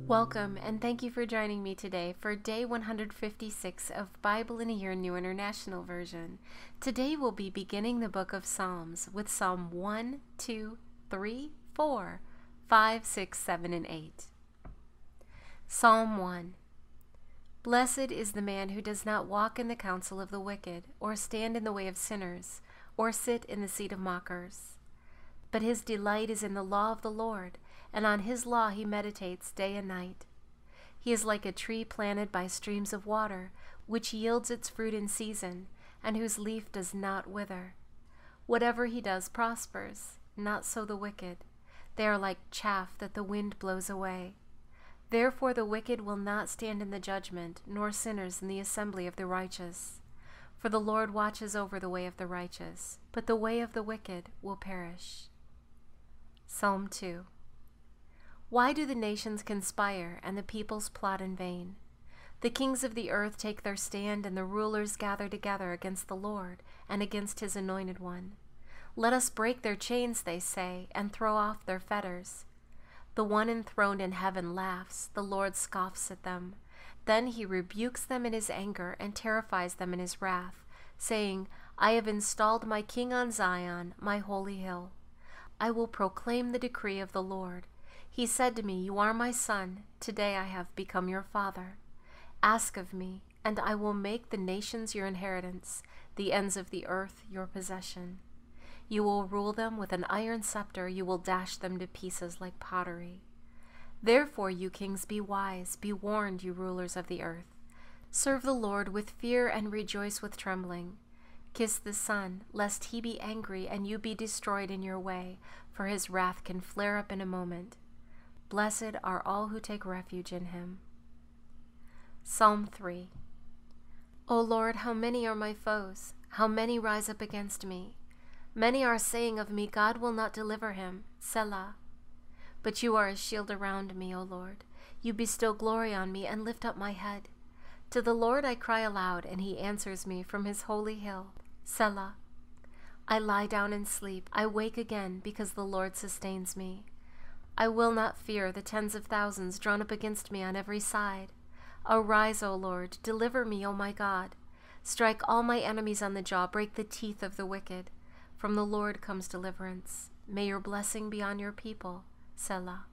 Welcome, and thank you for joining me today for day 156 of Bible in a Year New International Version. Today we'll be beginning the book of Psalms with Psalm 1, 2, 3, 4, 5, 6, 7, and 8. Psalm 1. Blessed is the man who does not walk in the counsel of the wicked, or stand in the way of sinners, or sit in the seat of mockers. But his delight is in the law of the Lord, and on his law he meditates day and night. He is like a tree planted by streams of water, which yields its fruit in season, and whose leaf does not wither. Whatever he does prospers, not so the wicked. They are like chaff that the wind blows away. Therefore the wicked will not stand in the judgment, nor sinners in the assembly of the righteous. For the Lord watches over the way of the righteous, but the way of the wicked will perish. Psalm 2. Why do the nations conspire and the peoples plot in vain? The kings of the earth take their stand, and the rulers gather together against the Lord and against his anointed one. Let us break their chains, they say, and throw off their fetters. The one enthroned in heaven laughs, the Lord scoffs at them. Then he rebukes them in his anger and terrifies them in his wrath, saying, I have installed my king on Zion, my holy hill. I will proclaim the decree of the Lord. He said to me, You are my son, today I have become your father. Ask of me, and I will make the nations your inheritance, the ends of the earth your possession. You will rule them with an iron scepter, you will dash them to pieces like pottery. Therefore, you kings, be wise, be warned, you rulers of the earth. Serve the Lord with fear and rejoice with trembling. Kiss the Son, lest he be angry and you be destroyed in your way, for his wrath can flare up in a moment. Blessed are all who take refuge in him. Psalm 3. O Lord, how many are my foes? How many rise up against me? Many are saying of me, God will not deliver him. Selah. But you are a shield around me, O Lord. You bestow glory on me and lift up my head. To the Lord I cry aloud, and he answers me from his holy hill. Selah. I lie down and sleep. I wake again because the Lord sustains me. I will not fear the tens of thousands drawn up against me on every side. Arise, O Lord, deliver me, O my God. Strike all my enemies on the jaw, break the teeth of the wicked. From the Lord comes deliverance. May your blessing be on your people. Selah.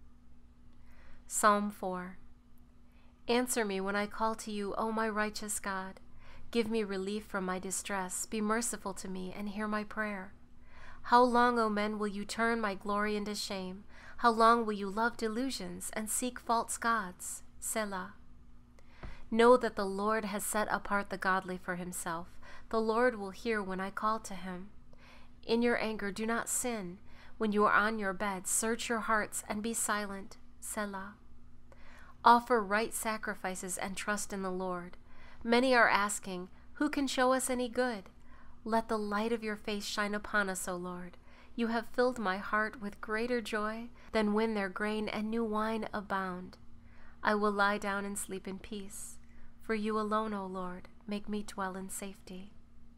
Psalm 4. Answer me when I call to you, O my righteous God. Give me relief from my distress. Be merciful to me and hear my prayer. How long, O men, will you turn my glory into shame? How long will you love delusions and seek false gods? Selah. Know that the Lord has set apart the godly for himself. The Lord will hear when I call to him. In your anger do not sin. When you are on your bed, search your hearts and be silent. Selah. Offer right sacrifices and trust in the Lord. Many are asking, Who can show us any good? Let the light of your face shine upon us, O Lord. You have filled my heart with greater joy than when their grain and new wine abound. I will lie down and sleep in peace. For you alone, O Lord, make me dwell in safety.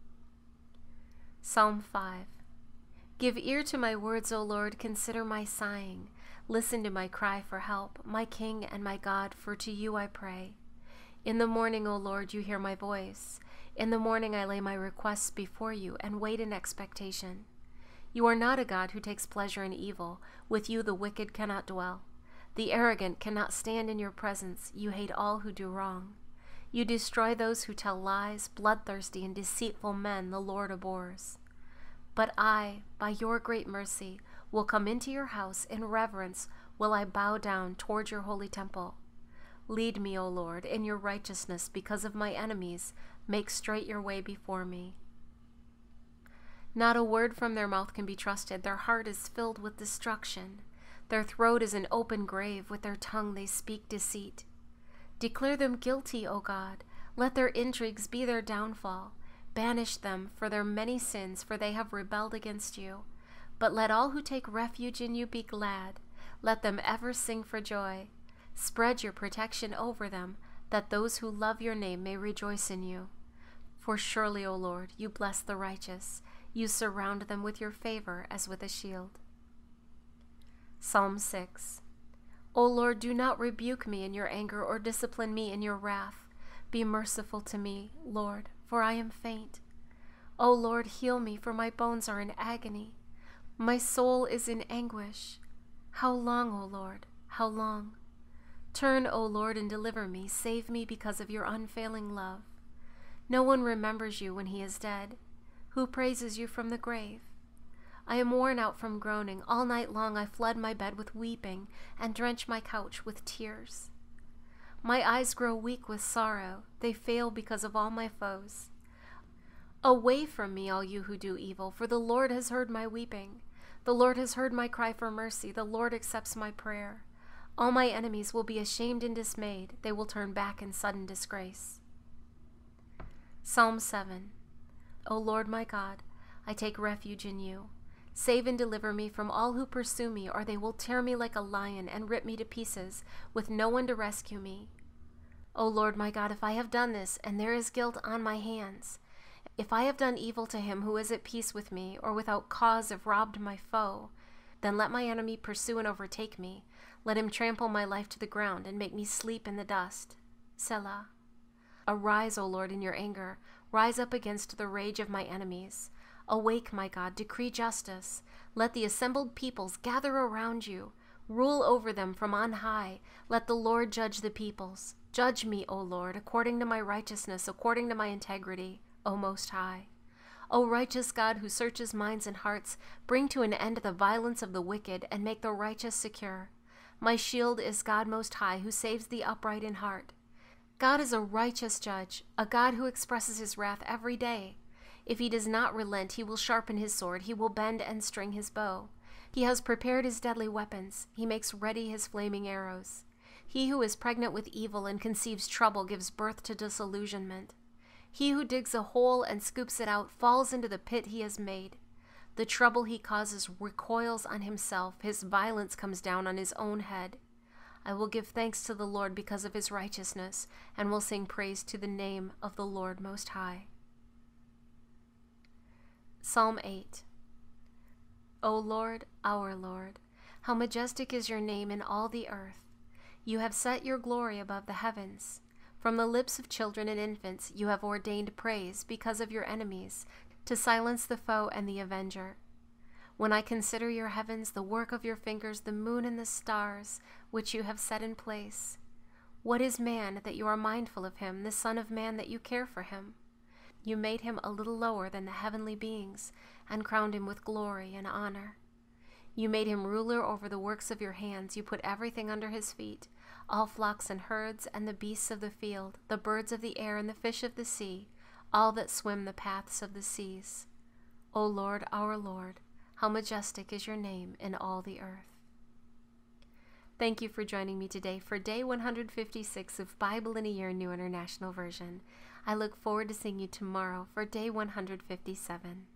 Psalm 5. Give ear to my words, O Lord, consider my sighing. Listen to my cry for help, my King and my God, for to you I pray. In the morning, O Lord, you hear my voice. In the morning I lay my requests before you and wait in expectation. You are not a God who takes pleasure in evil. With you the wicked cannot dwell. The arrogant cannot stand in your presence. You hate all who do wrong. You destroy those who tell lies. Bloodthirsty and deceitful men the Lord abhors. But I, by your great mercy, will come into your house. In reverence will I bow down toward your holy temple. Lead me, O Lord, in your righteousness because of my enemies. Make straight your way before me. Not a word from their mouth can be trusted. Their heart is filled with destruction. Their throat is an open grave. With their tongue they speak deceit. Declare them guilty, O God. Let their intrigues be their downfall. Banish them for their many sins, for they have rebelled against you. But let all who take refuge in you be glad. Let them ever sing for joy. Spread your protection over them, that those who love your name may rejoice in you. For surely, O Lord, you bless the righteous. You surround them with your favor as with a shield. Psalm 6. O Lord, do not rebuke me in your anger or discipline me in your wrath. Be merciful to me, Lord, for I am faint. O Lord, heal me, for my bones are in agony. My soul is in anguish. How long, O Lord? How long? Turn, O Lord, and deliver me. Save me because of your unfailing love. No one remembers you when he is dead. Who praises you from the grave? I am worn out from groaning. All night long I flood my bed with weeping and drench my couch with tears. My eyes grow weak with sorrow. They fail because of all my foes. Away from me, all you who do evil, for the Lord has heard my weeping. The Lord has heard my cry for mercy. The Lord accepts my prayer. All my enemies will be ashamed and dismayed. They will turn back in sudden disgrace. Psalm 7. O Lord my God, I take refuge in you. Save and deliver me from all who pursue me, or they will tear me like a lion and rip me to pieces, with no one to rescue me. O Lord my God, if I have done this, and there is guilt on my hands, if I have done evil to him who is at peace with me, or without cause have robbed my foe, then let my enemy pursue and overtake me. Let him trample my life to the ground and make me sleep in the dust. Selah. Arise, O Lord, in your anger. Rise up against the rage of my enemies. Awake, my God, decree justice. Let the assembled peoples gather around you. Rule over them from on high. Let the Lord judge the peoples. Judge me, O Lord, according to my righteousness, according to my integrity, O Most High. O righteous God, who searches minds and hearts, bring to an end the violence of the wicked and make the righteous secure. My shield is God Most High, who saves the upright in heart. God is a righteous judge, a God who expresses his wrath every day. If he does not relent, he will sharpen his sword, he will bend and string his bow. He has prepared his deadly weapons, he makes ready his flaming arrows. He who is pregnant with evil and conceives trouble gives birth to disillusionment. He who digs a hole and scoops it out falls into the pit he has made. The trouble he causes recoils on himself, his violence comes down on his own head. I will give thanks to the Lord because of his righteousness, and will sing praise to the name of the Lord Most High. Psalm 8. O Lord, our Lord, how majestic is your name in all the earth. You have set your glory above the heavens. From the lips of children and infants you have ordained praise because of your enemies, to silence the foe and the avenger. When I consider your heavens, the work of your fingers, the moon and the stars, which you have set in place. What is man that you are mindful of him, the son of man that you care for him? You made him a little lower than the heavenly beings, and crowned him with glory and honor. You made him ruler over the works of your hands. You put everything under his feet, all flocks and herds, and the beasts of the field, the birds of the air, and the fish of the sea, all that swim the paths of the seas. O Lord, our Lord, how majestic is your name in all the earth. Thank you for joining me today for day 156 of Bible in a Year New International Version. I look forward to seeing you tomorrow for day 157.